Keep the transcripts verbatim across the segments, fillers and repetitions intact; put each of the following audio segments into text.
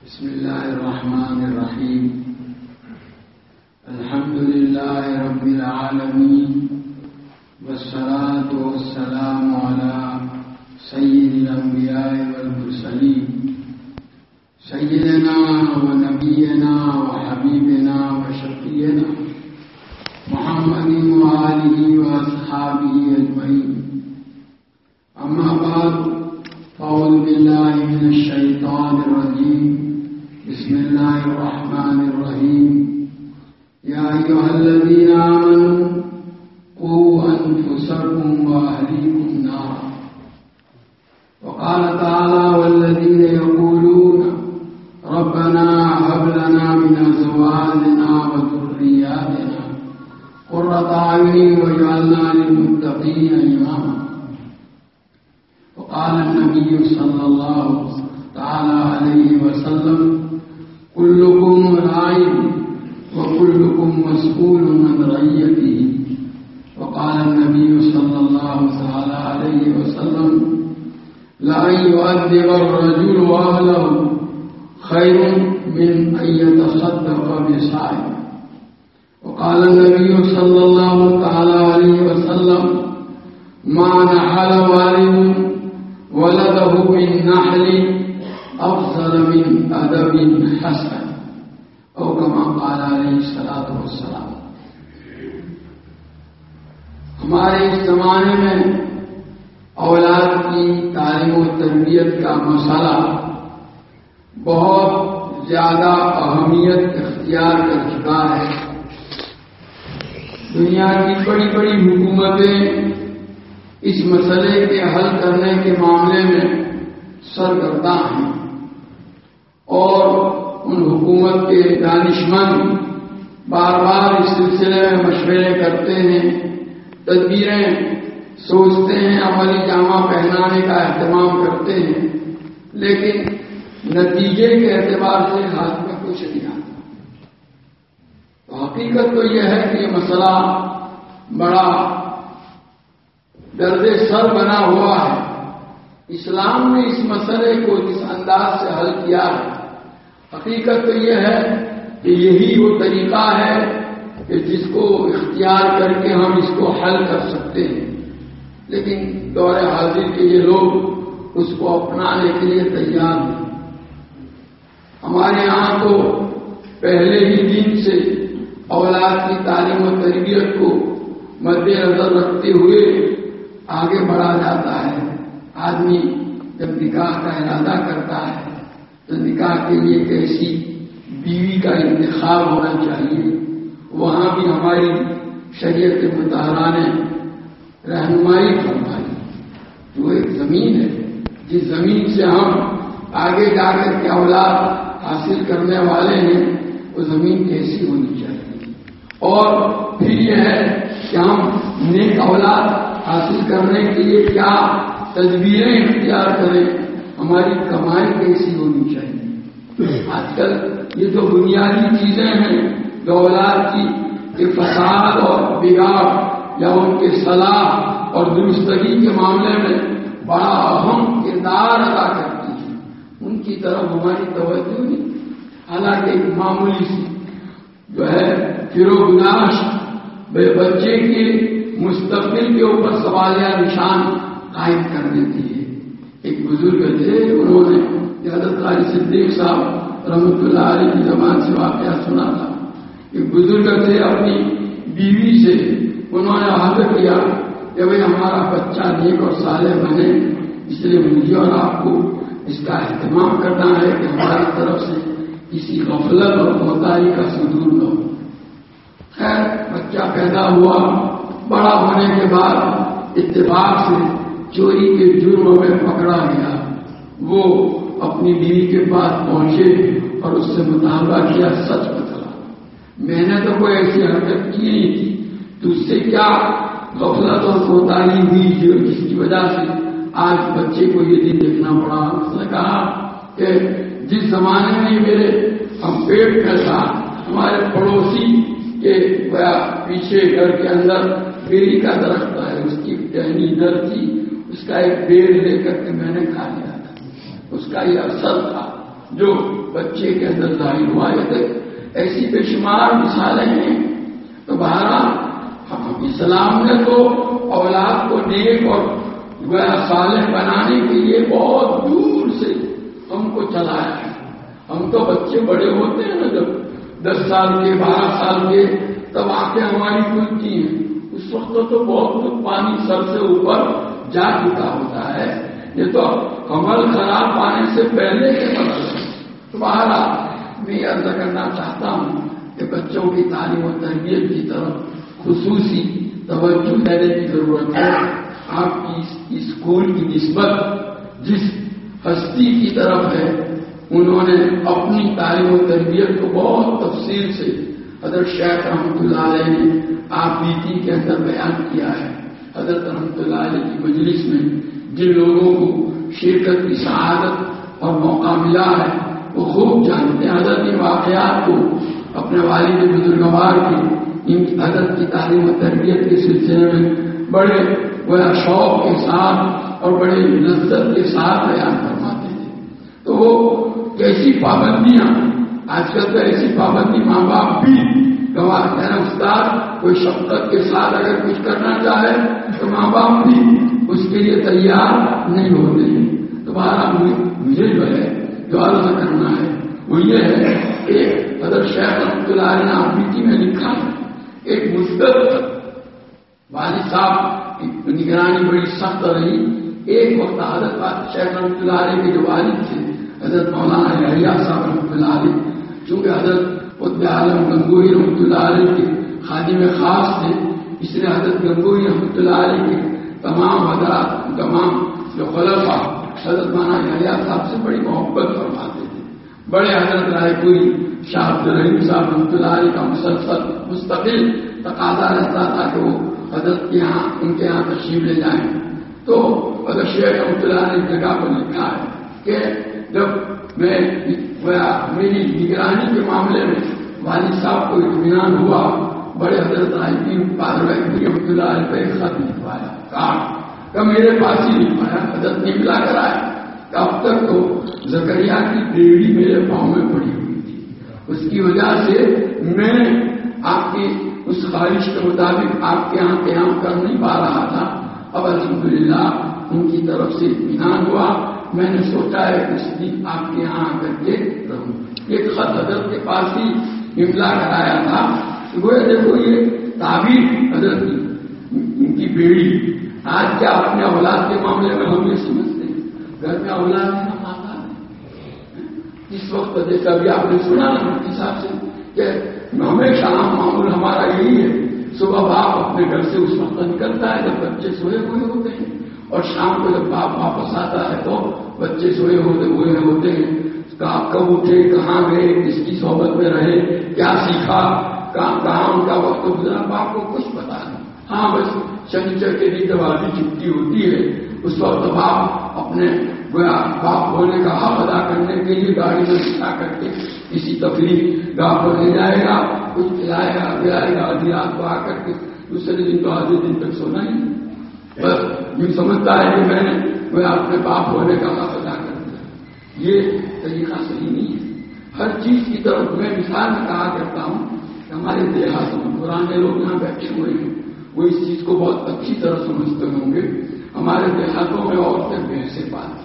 بسم الله الرحمن الرحيم. الحمد لله رب العالمين، والصلاة والسلام على سيد الأنبياء والمرسلين سيدنا ونبينا وحبيبنا وشفينا محمد وآله وأصحابه أجمعين. أما بعد، أعوذ بالله من الشيطان الرجيم. بسم الله الرحمن الرحيم. يا أيها الذين آمنوا قوا أنفسكم وأهليكم نارا. وقال تعالى: والذين يقولون ربنا هب لنا من أزواجنا وذرياتنا قرة أعين واجعلنا للمتقين إماما. وقال النبي صلى الله تعالى عليه وسلم: كلكم راع وكلكم مسؤول عن رعيته. وقال النبي صلى الله تعالى عليه وسلم: لأن يؤدب الرجل أهله خير من أن يتصدق بصاع. وقال النبي صلى الله تعالى عليه وسلم: ما نحل والد ولده بالنحل أفضل من أدب حسن، أو كما قال عليه الصلاة والسلام. ہمارے اس زمانے میں اولاد کی تعلیم و تربیت کا مسئلہ بہت زیادہ اہمیت اختیار کر چکا ہے. دنیا کی بڑی بڑی حکومتیں اس مسئلے کے حل کرنے کے معاملے میں سرگرداں ہیں، اور ان حکومت کے دانشمند بار بار اس سلسلے میں مشورے کرتے ہیں، تدبیریں سوچتے ہیں، عملی جامہ پہنانے کا اہتمام کرتے ہیں، لیکن نتیجے کے اعتبار سے ہاتھ میں کچھ نہیں آتا. تو حقیقت تو یہ ہے کہ یہ مسئلہ بڑا درد سر بنا ہوا ہے. اسلام نے اس مسئلے کو جس انداز سے حل کیا ہے، حقیقت تو یہ ہے کہ یہی وہ طریقہ ہے کہ جس کو اختیار کر کے ہم اس کو حل کر سکتے ہیں، لیکن دور حاضر کے یہ لوگ اس کو اپنانے کے لیے تیار ہیں. ہمارے یہاں تو پہلے ہی دن سے اولاد کی تعلیم و تربیت کو مد نظر رکھتے ہوئے آگے بڑھا جاتا ہے. آدمی جب نکاح کا ارادہ کرتا ہے تو نکاح کے لیے ایک ایسی بیوی کا انتخاب ہونا چاہیے. وہاں بھی ہماری شریعت مطالعہ نے رہنمائی فرمائی. وہ ایک زمین ہے، جس زمین سے ہم آگے جا کر کے اولاد حاصل کرنے والے ہیں، وہ زمین کیسی ہونی چاہیے. اور پھر یہ ہے کہ ہم نیک اولاد حاصل کرنے کے لیے کیا تدبیریں اختیار کریں، ہماری کمائی کیسی ہونی چاہیے. آج کل یہ جو بنیادی چیزیں ہیں جو اولاد کی کہ فساد اور بگاڑ یا ان کے صلاح اور درستگی کے معاملے میں بڑا اہم کردار ادا کرتی ہیں، ان کی طرف ہماری توجہ نہیں. حالانکہ ایک معمولی سی جو ہے فروغ گناش بچے کے مستقبل کے اوپر سوالیہ نشان قائم کر دیتی ہے. ایک بزرگ تھے، انہوں نے حضرت قاری صدیق صاحب رحمۃ اللہ علیہ کی زبان سے واقعہ سنا تھا. ایک بزرگ تھے، اپنی بیوی سے انہوں نے عہد کیا کہ بھئی ہمارا بچہ نیک اور صالح بنے، اس لیے مجھے اور آپ کو اس کا اہتمام کرنا ہے کہ ہماری طرف سے کسی غفلت اور کوتاہی کا صدور نہ ہو. خیر، بچہ پیدا ہوا. بڑا ہونے کے بعد اتفاق سے چوری کے جرم میں پکڑا گیا. وہ اپنی بیوی کے پاس پہنچے اور اس سے مطالبہ کیا. سچ بتلا، میں نے تو کوئی ایسی حرکت کی نہیں تھی، تو اس سے کیا غفلت اور کوتاہی ہوئی جو جس کی وجہ سے آج بچے کو یہ دن دیکھنا پڑا. اس نے کہا کہ جس زمانے میں میرے ہم پیٹ میں تھا، ہمارے پڑوسی کے پیچھے گھر کے اندر بیری کا درخت ہے، اس کی ٹہنی در تھی، اس کا ایک پیڑ لے کر کے میں نے کھا لیا تھا. اس کا یہ اثر تھا جو بچے کے اندر ظاہر ہوا ہے. ایسی بے شمار مثالیں ہیں. تو بہرحال اسلام نے تو اولاد کو نیک اور صالح بنانے کے لیے بہت دور سے ہم کو چلایا ہے. ہم تو بچے بڑے ہوتے ہیں نا، جب دس سال کے بارہ سال کے تب آنکھیں ہماری کھلتی ہیں. اس وقت تو بہت کچھ پانی سر سے اوپر جا چکا ہوتا ہے. یہ تو عمل خراب پانے سے پہلے کے مطلب. تو بہرحال میں عرض کرنا چاہتا ہوں کہ بچوں کی تعلیم و تربیت کی طرف خصوصی توجہ دینے کی ضرورت ہے. آپ کی اسکول کی نسبت جس ہستی کی طرف ہے، انہوں نے اپنی تعلیم و تربیت کو بہت تفصیل سے حضرت شیخ رحمۃ اللہ علیہ نے آپ بیتی کے اندر بیان کیا ہے. حضرت رحمۃ اللہ علیہ کی مجلس میں جن لوگوں کو شرکت کی سعادت اور موقع ملا ہے وہ خوب جانتے ہیں. حضرت ان واقعات کو اپنے والد بزرگوار کی ان حضرت کی تعلیم و تربیت کے سلسلے میں بڑے بڑا شوق کے ساتھ اور بڑے لذت کے ساتھ بیان فرماتے تھے. تو وہ کیسی پابندیاں آج کل تو ایسی پابندی ماں باپ بھی گواہ ہے نا. استاد کوئی شفقت کے ساتھ اگر کچھ کرنا چاہے تو ماں باپ بھی اس کے لیے تیار نہیں ہوتے ہیں. تو بہرحال مجھے جو ہے جو عرض کرنا ہے وہ یہ ہے کہ حضرت شیخ رحمۃ اللہ علیہ نے آبیتی میں لکھا ہے ایک مستقل والد صاحب کی نگرانی بڑی سخت رہی. ایک وقت حضرت شیخ رحمۃ اللہ علیہ کے جو والد تھے حضرت مولانا یحییٰ صاحب رحمۃ اللہ علیہ، چونکہ حضرت قطب عالم گنگوہی رحمۃ اللہ علیہ کے خادم خاص تھے، اس لیے حضرت گنگوہی رحمۃ اللہ علیہ کے تمام حضرات تمام جو خلفاء حضرت مولانا یحییٰ صاحب سے بڑی محبت فرماتے تھے. بڑے حضرت رائے کوئی شاہ عبد الرحیم صاحب رحمۃ اللہ علیہ کا مسلسل مستقل تقاضا رہتا تھا کہ وہ حضرت کے یہاں ان کے یہاں تشریف لے جائیں. تو حضرت شیخ رحمۃ اللہ نے جگہ پر لکھا ہے کہ جب میں میری نگرانی کے معاملے میں والد صاحب کو اطمینان ہوا، بڑے حضرت رائے رحمۃ اللہ علیہ پہ ایک خط لکھوایا، کہا میرے پاس ہی لکھوایا، حضرت نے ملا کرایا کہ اب تک تو زکریا کی بیڑی میرے پاؤں میں پڑی ہوئی تھی، اس کی وجہ سے میں آپ کی اس خواہش کے مطابق آپ کے یہاں قیام کر نہیں پا رہا تھا. اب الحمدللہ ان کی طرف سے اطمینان ہوا، میں نے سوچا ہے اس دن آپ کے یہاں آ کر کے رہوں. ایک خط حضرت کے پاس ہی املا کرایا تھا. وہ دیکھو یہ تعبیر حضرت ان کی بیڑی. آج کیا اپنے اولاد کے معاملے میں ہم یہ سمجھتے ہیں گھر میں اولاد ہے نا ماتا ہے. اس وقت جیسا بھی آپ نے سنا نا مفتی صاحب سے کہ ہمیشہ عام معمول ہمارا یہی ہے، صبح باپ اپنے گھر سے اس وقت نکلتا ہے جب بچے سوئے ہوئے ہوتے ہیں، اور شام کو جب باپ واپس آتا ہے تو بچے سوئے ہوتے ہوئے ہوتے ہیں. کب اٹھے، کہاں گئے، کس کی صحبت میں رہے، کیا سیکھا، کہاں ان کا وقت گزرا، باپ کو کچھ پتا نہیں. ہاں بس شنیچر کے دن جب آدھی چھٹی ہوتی ہے اس وقت باپ اپنے باپ ہونے کا حق ادا کرنے کے لیے گاڑی میں بٹھا کر کے کسی تفریح گاہ پر لے جائے گا، کچھ کھلائے گا پلائے گا، آدھی رات کو آ کر کے دوسرے دن تو آدھے دن تک سونا ہی. بس یہ سمجھتا ہے کہ میں نے وہ اپنے باپ ہونے کا حق ادا کر دیا. یہ طریقہ صحیح نہیں ہے. ہر چیز کی طرف میں مثال میں کہا کرتا ہوں کہ ہمارے دیہاتوں میں پرانے لوگ یہاں بیٹھے ہوئے ہیں، وہ اس چیز کو بہت اچھی طرح سمجھتے ہوں گے. ہمارے دیہاتوں میں عورتیں بھینسیں پالتی،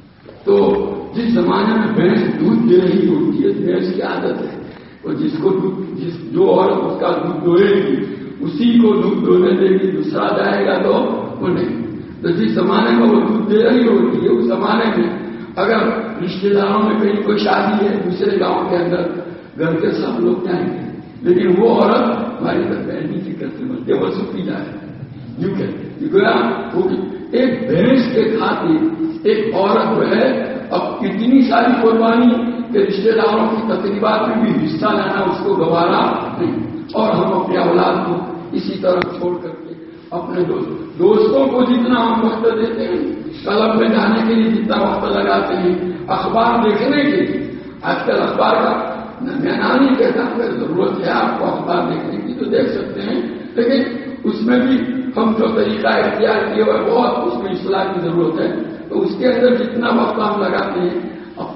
تو جس زمانے میں بھینس دودھ دے رہی ہوتی ہے، بھینس کی عادت ہے اور جس کو جس جو عورت اس کا دودھ دوئے گی اسی کو دودھ دونے دے گی، دوسرا جائے گا تو وہ نہیں. تو جس زمانے میں وہ دودھ دے رہی ہوتی ہے اس زمانے میں اگر رشتے داروں میں کہیں کوئی شادی ہے دوسرے گاؤں کے اندر، گھر کے سب لوگ جائیں گے، لیکن وہ عورت ہماری طرف پہلی فکر سے بنتے وہ سکھی جائے یوں کہتے گویا وہ ایک بھینس کے خاطر ایک عورت جو ہے اب اتنی ساری قربانی کہ رشتے داروں کی تقریبات میں بھی حصہ لینا اس کو گوارا نہیں. اور ہم اپنے اولاد کو اسی طرح چھوڑ کر کے اپنے دوست دوستوں کو جتنا ہم وقت دیتے ہیں، کلب میں جانے کے لیے جتنا وقت لگاتے ہیں، اخبار دیکھنے کے لیے، آج کل اخبار کا میں نہ نہیں کہتا اگر ضرورت ہے آپ کو اخبار دیکھنے کی تو دیکھ سکتے ہیں، لیکن اس میں بھی ہم جو طریقہ اختیار کیے ہوئے بہت اس میں اصلاح کی ضرورت ہے. تو اس کے اندر جتنا وقت ہم لگاتے ہیں اپنے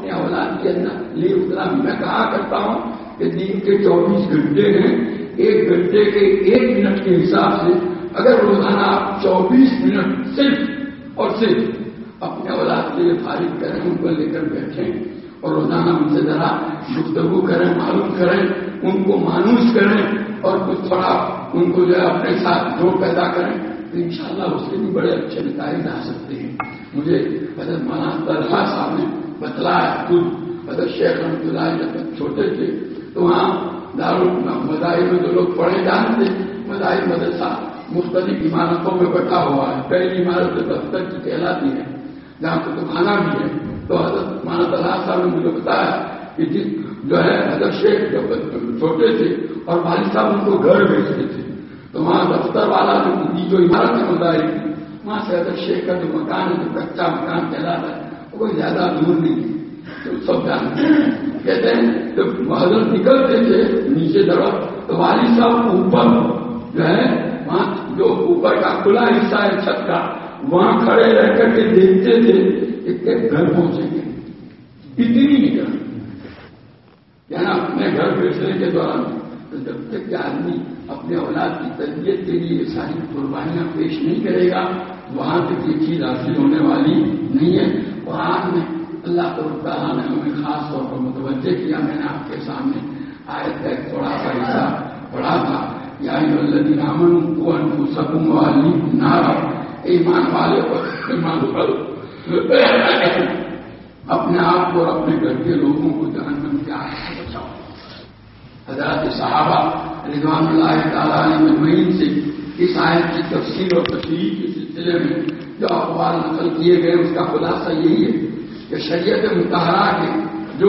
اپنے اولاد کے لیے اتنا میں کہا کرتا ہوں کہ دن کے چوبیس گھنٹے ہیں، ایک گھنٹے کے ایک منٹ کے حساب سے اگر روزانہ آپ چوبیس منٹ صرف اور صرف اپنے اولاد کے لیے فارغ کریں، ان کو لے کر بیٹھیں اور روزانہ ان سے ذرا گفتگو کریں، معلوم کریں، ان کو مانوس کریں اور کچھ تھوڑا ان کو جو ہے اپنے ساتھ جوڑ پیدا کریں تو انشاءاللہ اس کے بھی بڑے اچھے نتائج آ سکتے ہیں. مجھے حضرت مولانا طلحہ صاحب نے بتلایا، خود حضرت شیخ رحمۃ اللہ جب چھوٹے تھے تو وہاں مذاہب میں جو لوگ پڑھے جانتے مذاہب مدرسہ مختلف عمارتوں میں بیٹھا ہوا ہے. پہلی عمارت دفتر کی کہلاتی ہے جہاں کتب خانہ بھی ہے. تو حضرت مولانا طلحہ صاحب نے مجھے بتایا کہ جس جو ہے حضرت شیخ جب چھوٹے تھے اور والد صاحب ان کو گھر بھیجتے تھے تو وہاں دفتر والا جو عمارت ہے مظاہر کی وہاں سے حضرت شیخ کا جو مکان ہے جو کچا مکان کہلاتا ہے وہ کوئی زیادہ دور نہیں ہے. تو سب جانتے ہیں. کہتے ہیں جب حضرت نکلتے تھے نیچے طرف تو والد صاحب اوپر جو ہے وہاں جو اوپر کا کھلا حصہ ہے چھت کا وہاں کھڑے رہ کر کے دیکھتے تھے کہ گھر پہنچیں گے. اتنی نکل یعنی اپنے گھر بیچنے کے دوران جب تک کہ آدمی اپنے اولاد کی تربیت کے لیے ساری قربانیاں پیش نہیں کرے گا وہاں تک یہ چیز حاصل ہونے والی نہیں ہے. قرآن میں اللہ تعالیٰ نے ہمیں خاص طور پر متوجہ کیا. میں نے آپ کے سامنے آیت کا ایک تھوڑا سا حصہ پڑھا تھا. یا ایھا الذین آمنوا قوا انفسکم واہلیکم نارا، ایمان والے پر ایمان کرو اپنے آپ کو اور اپنے گھر کے لوگوں کو جہنم کی آگ سے بچاؤ. حضرات صحابہ رضوان اللہ تعالیٰ علیہ مجمعین سے اس آیت کی تفسیر اور تشریح کے سلسلے میں جو اقوال نقل کیے گئے اس کا خلاصہ یہی ہے کہ شریعت مطہرہ کے جو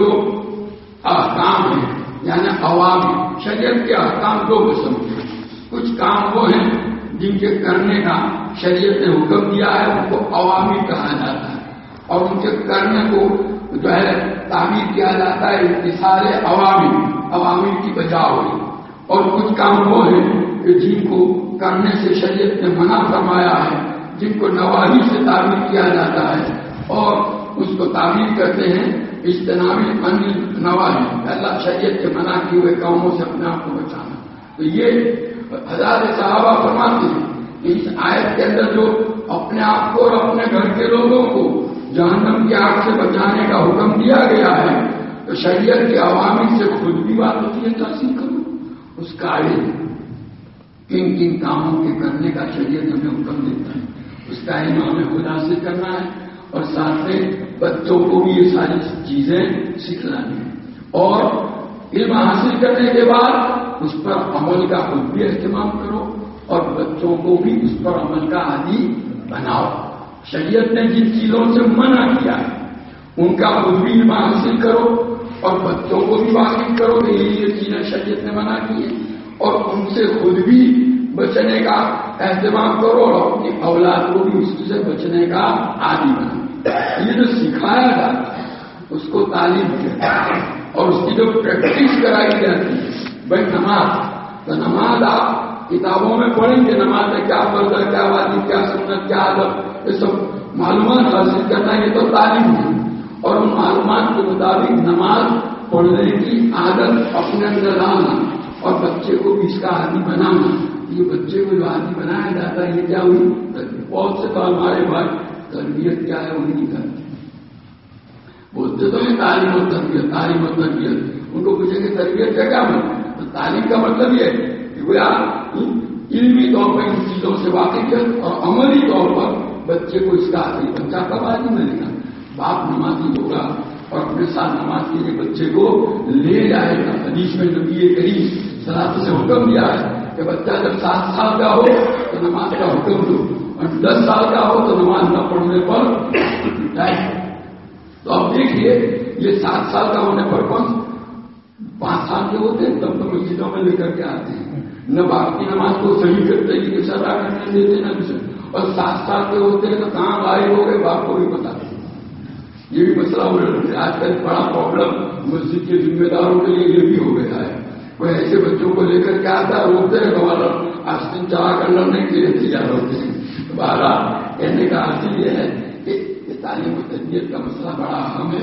احکام ہیں یعنی عوام شریعت کے احکام دو قسم کے. کچھ کام وہ ہیں جن کے کرنے کا شریعت نے حکم دیا ہے ان کو عوامی کہا جاتا ہے اور ان کے کرنے کو جو ہے تعبیر کیا جاتا ہے اتصال عوامی عوامی کی بجا ہوئی. اور کچھ کام وہ ہیں کہ جن کو کرنے سے شریعت نے منع فرمایا ہے جن کو نواہی سے تعبیر کیا جاتا ہے اور اس کو تعبیر کرتے ہیں اجتنابی عن نواہی. اللہ شریعت کے منع کیے ہوئے کاموں سے اپنے آپ کو بچانا. تو یہ حضرات صحابہ فرماتے ہیں کہ اس آیت کے اندر جو اپنے آپ کو اور اپنے گھر کے لوگوں کو جہنم کی آگ سے بچانے کا حکم دیا گیا ہے تو شریعت کے عوامی سے خود بھی بات ہوتی ہے تحصیل کرو اس کا علم کن کن کاموں کے کرنے کا شریعت ہمیں حکم دیتا ہے اس کا علم ہمیں خود حاصل کرنا ہے اور ساتھ میں بچوں کو بھی یہ ساری چیزیں سکھلانی ہے. اور علم حاصل کرنے کے بعد اس پر عمل کا خود بھی اہتمام کرو اور بچوں کو بھی اس پر عمل کا عادی بناؤ. شریعت نے جن چیزوں سے منع کیا ہے ان کا خود بھی علم حاصل کرو اور بچوں کو بھی واقف کرو کہ یہ چیزیں شریعت نے منع کی ہیں اور ان سے خود بھی بچنے کا اہتمام کرو اور اپنی اولاد کو بھی اس سے بچنے کا عادی بناؤ. یہ جو سکھایا جاتا ہے اس کو تعلیم کہتے ہیں اور اس کی جو پریکٹس کرائی جاتی ہے بھائی نماز تو نماز آپ کتابوں میں پڑھیں گے نماز میں کیا فرض ہے کیا واجب کیا سنت کیا ادب یہ سب معلومات حاصل کرنا یہ تو تعلیم ہے اور ان معلومات کے مطابق نماز پڑھنے کی عادت اپنے اندر لانا اور بچے کو بھی اس کا عادی بنانا. یہ بچے کو جو عادی بنایا جاتا ہے یہ کیا ہوئی بہت سے تو ہمارے بھائی تربیت کیا ہے وہ نہیں کرتے بولتے تو یہ تعلیم و تربیت تعلیم و تربیت ان کو پوچھیں گے تربیت کا کیا مطلب تو تعلیم کا مطلب یہ ہے کہ وہ علمی طور پر ان چیزوں سے واقفیت اور عملی طور پر بچے کو اس کا عادی بچہ کب عادی ملے گا باپ نمازی ہوگا اور اپنے ساتھ نماز کے لیے بچے کو لے جائے گا. حدیث میں نبی کریم صلی اللہ علیہ وسلم سے حکم دیا ہے کہ بچہ جب سات سال کا ہو تو نماز کا حکم دو اور دس سال کا ہو تو نماز نہ پڑھنے پر جائے. تو اب دیکھیے یہ سات سال کا ہونے پر کون پانچ سال کے ہوتے ہیں تب تو مسجدوں میں لے کر کے آتے ہیں نہ باپ کی نماز کو صحیح کرتے کہ کس ادا کرنے دیتے نہ کچھ اور سات سال کے ہوتے ہیں تو کہاں غائب ہو گئے باپ کو بھی پتا نہیں. یہ بھی مسئلہ ہو رہا ہے آج کل بڑا پرابلم مسجد کے ذمہ داروں کے لیے یہ بھی ہو گیا ہے. کوئی ایسے بچوں کو لے کر کے آتا ہے روکتے ہیں ہمارا آستین چلا کر لڑنے کے لیے تیار ہوتے ہیں. بہرحال کہنے کا حاصل یہ ہے کہ تعلیم و تربیت کا مسئلہ بڑا اہم ہے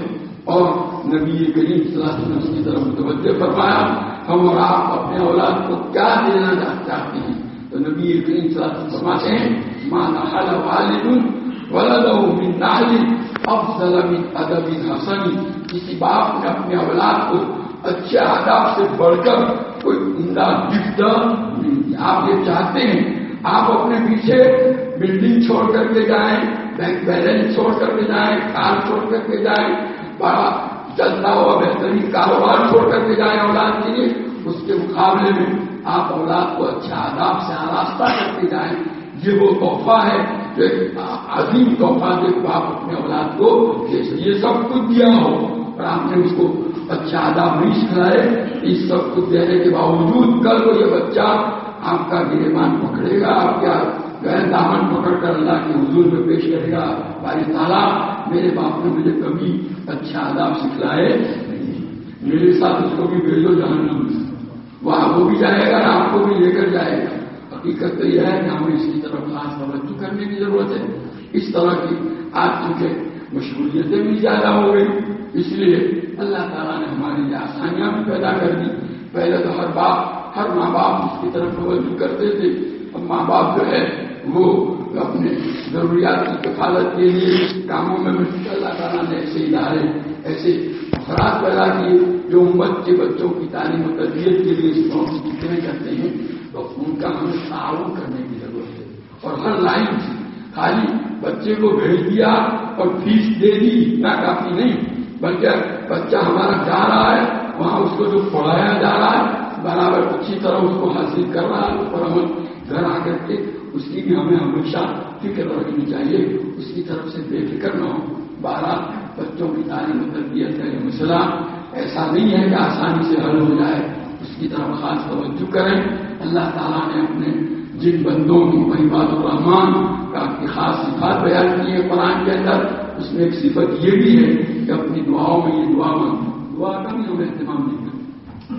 اور نبی کریم صلی اللہ علیہ وسلم اس کی طرف متوجہ فرمایا ہم اور آپ اپنے اولاد کو کیا دینا چاہتے ہیں؟ تو نبی کریم صلی اللہ علیہ وسلم فرماتے ہیں ما نحل والد ولده من نحل افضل من ادب حسن. کسی باپ نے اپنے اولاد کو اچھے آداب سے بڑھ کر کوئی عمدہ گفٹ نہیں دیا. آپ یہ چاہتے ہیں آپ اپنے پیچھے بلڈنگ چھوڑ کر کے جائیں, بینک بیلنس چھوڑ کر کے جائیں, کار چھوڑ کر کے جائیں, بڑا چلتا ہوا بہترین کاروبار چھوڑ کر کے جائیں اولاد کے لیے, اس کے مقابلے میں آپ اولاد کو اچھا آداب سے آراستہ کر کے جائیں. یہ وہ تحفہ ہے جو ایک عظیم تحفہ جو باپ اپنے اولاد کو یہ سب کچھ دیا ہو اور آپ نے اس کو اچھا آداب نہیں سکھلائے. اس سب کچھ دینے کے باوجود کل کو یہ بچہ آپ کا گریبان پکڑے گا, آپ کیا غیر دامن پکڑ کر اللہ کے حضور میں پیش کرے گا, باری تعالیٰ میرے باپ نے مجھے کبھی اچھا آداب سکھلائے نہیں, میرے ساتھ اس کو بھی بھیجو جہنم, وہاں وہ بھی جائے گا آپ کو بھی لے کر جائے گا. حقیقت تو یہ ہے کہ ہمیں اس کی طرف خاص توجہ کرنے کی ضرورت ہے. اس طرح کی آج چونکہ مشغولیتیں بھی زیادہ ہو گئی, اس لیے اللہ تعالیٰ نے ہمارے لیے آسانیاں بھی پیدا کر دی. پہلے تو ہر باپ ہر ماں باپ اس کی طرف توجہ کرتے تھے, اب ماں باپ جو ہے وہ اپنے ضروریات کی کفالت کے لیے کاموں میں اللہ تعالیٰ نے ایسے ادارے ایسے افراد پیدا کیے جو امت کے بچوں کی تعلیم و تربیت کے لیے اس قوم کی فکریں کرتے ہیں. تو ان کا ہمیں تعاون کرنے کی ضرورت ہے. اور ہر لائن سے خالی بچے کو بھیج دیا اور فیس دے دی اتنا کافی نہیں, بلکہ بچہ ہمارا جا رہا ہے وہاں اس کو جو پڑھایا جا رہا ہے برابر اچھی طرح اس کو حاصل کر رہا ہے, اس پر ہم گھر آ کر کے اس کی بھی ہمیں ہمیشہ فکر رکھنی چاہیے, اس کی طرف سے بے فکر نہ ہو. بارہ بچوں کی تعلیم و تربیت کا یہ مسئلہ ایسا نہیں ہے کہ آسانی سے حل ہو جائے, اس کی طرف خاص توجہ کریں. اللہ تعالیٰ نے اپنے جن بندوں کی عباد الرحمان کا کی خاص صفات بیان کی ہے قرآن کے اندر, اس میں ایک صفت یہ بھی ہے کہ اپنی دعاؤں میں یہ دعا مانگو. دعا کا بھی ہم اہتمام نہیں کرتے,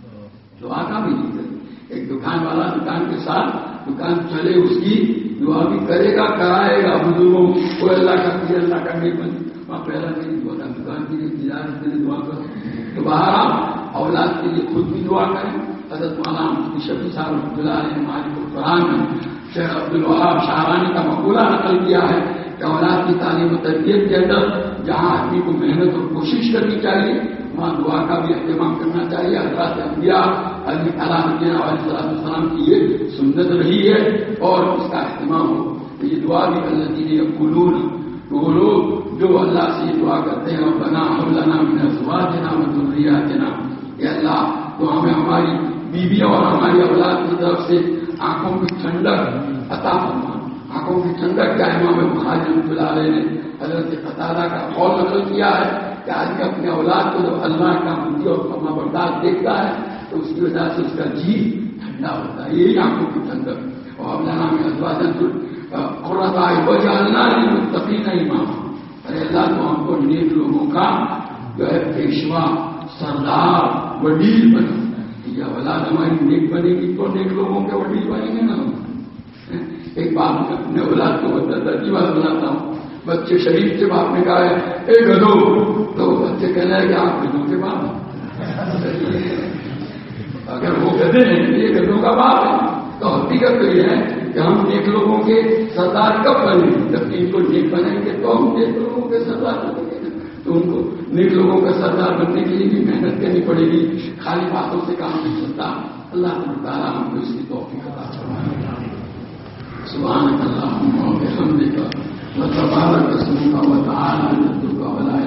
دعا کا بھی نہیں کرتے. ایک دکان والا دکان کے ساتھ دکان چلے اس کی دعا بھی کرے گا کرائے گا. بزرگوں کو اللہ کا کیا اللہ کا نہیں بن وہاں پہلا میری دعا کا دکان کے لیے تجارت کے لیے دعا کرو. تو باہر اولاد کے لیے خود بھی دعا کریں. حضرت مولانا شفیع صاحب رحمۃ اللہ علیہ مالک القرآن میں شیخ عبد الوہاب شاہرانی کا مقولہ نقل کیا ہے کہ اولاد کی تعلیم و تربیت کے اندر جہاں آدمی کو محنت اور کوشش کرنی چاہیے وہاں دعا کا بھی اہتمام کرنا چاہیے. حضرات انبیاء علیہ علیہ السلام کی یہ سنت رہی ہے اور اس کا اہتمام ہو. یہ دعا بھی اللہ کی یقولون, وہ لوگ جو اللہ سے یہ دعا کرتے ہیں ربنا هب لنا من ازواجنا وذرياتنا, کہ اللہ تو ہمیں ہماری بیویوں اور ہماری اولاد کی طرف سے آنکھوں کی ٹھنڈک عطا فرما. آنکھوں کی ٹھنڈک کا امام بخاری رحمۃ اللہ علیہ نے حضرت قتادہ کا قول نقل کیا ہے کہ آدمی اپنے اولاد کو جب اللہ کا مدی اور فرما بردار دیکھتا ہے تو اس کی وجہ سے اس کا جی ٹھنڈا ہوتا ہے. یہی آنکھوں کی ٹھنڈک. اور اللہ میں ازواجن قرۃ اعین وجعلنا للمتقین اماما, ارے اللہ تو ہم کو نیک لوگوں کا جو ہے پیشوا سردار وڈیل بنا. یا اولاد ہماری نیک بنے گی تو نیک لوگوں کے وڈیل بنیں گے نا. ایک باپ نے اپنے اولاد کو بتاتا بات بناتا ہوں, بچے شریف سے باپ نے کہا ہے اے گدھو, تو بچے کہنا ہے کہ آپ گدھوں کے باپ ہیں. اگر وہ گدھے ہیں یہ گدھوں کا باپ ہے تو حقیقت تو یہ ہے کہ ہم نیک لوگوں کے سردار کب بنیں گے, جب ان کو نیک بنائیں گے تو ہم نیک لوگوں کے سردار بنیں گے. تو ان کو نیک لوگوں کا سردار بننے کے لیے بھی محنت کرنی پڑے گی, خالی باتوں سے کام نہیں چلتا. اللہ تعالیٰ ہم کو اس کی توفیق عطا فرمائے. سبحانک اللہم و بحمدک وتبارک اسمک وتعالی جدک ولا